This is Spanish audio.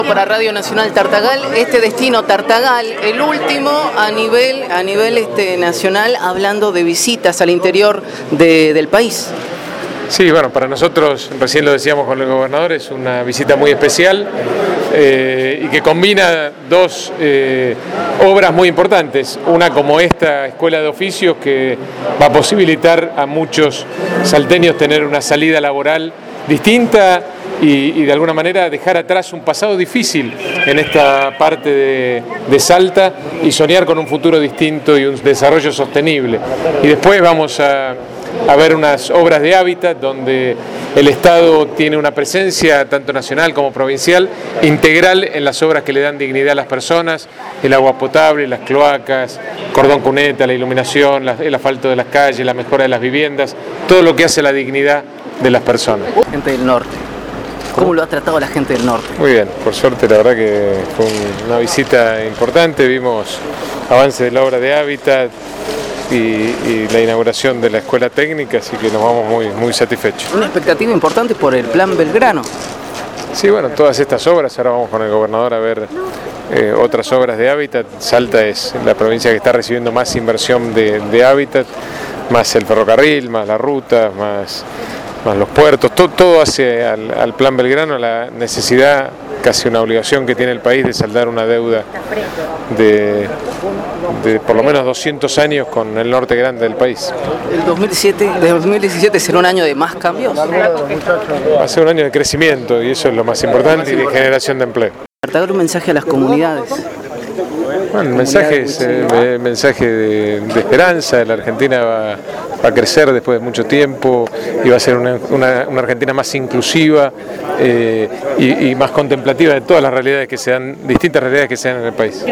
Para Radio Nacional Tartagal, este destino Tartagal, el último a nivel nacional, hablando de visitas al interior del país. Sí, bueno, para nosotros, recién lo decíamos con el gobernador, es una visita muy especial y que combina dos obras muy importantes. Una como esta escuela de oficios que va a posibilitar a muchos salteños tener una salida laboral distinta y de alguna manera dejar atrás un pasado difícil en esta parte de Salta y soñar con un futuro distinto y un desarrollo sostenible. Y después vamos a ver unas obras de hábitat donde el Estado tiene una presencia tanto nacional como provincial integral en las obras que le dan dignidad a las personas, el agua potable, las cloacas, cordón cuneta, la iluminación, el asfalto de las calles, la mejora de las viviendas, todo lo que hace la dignidad de las personas. Gente del norte, ¿cómo lo ha tratado la gente del norte? Muy bien, por suerte la verdad que fue una visita importante, vimos avance de la obra de hábitat y la inauguración de la escuela técnica, así que nos vamos muy satisfechos. Una expectativa importante por el Plan Belgrano. Sí, bueno, todas estas obras, ahora vamos con el gobernador a ver otras obras de hábitat. Salta es la provincia que está recibiendo más inversión de hábitat, más el ferrocarril, más la ruta, más los puertos, todo hace al Plan Belgrano, la necesidad, casi una obligación que tiene el país de saldar una deuda de por lo menos 200 años con el norte grande del país. ¿El 2017 será un año de más cambios? Va a ser un año de crecimiento y eso es lo más importante y de generación de empleo. Tartagal, un mensaje a las comunidades. Bueno, el mensaje es mensaje de esperanza. La Argentina va a crecer después de mucho tiempo y va a ser una Argentina más inclusiva y más contemplativa de todas las realidades que se dan, distintas realidades que se dan en el país.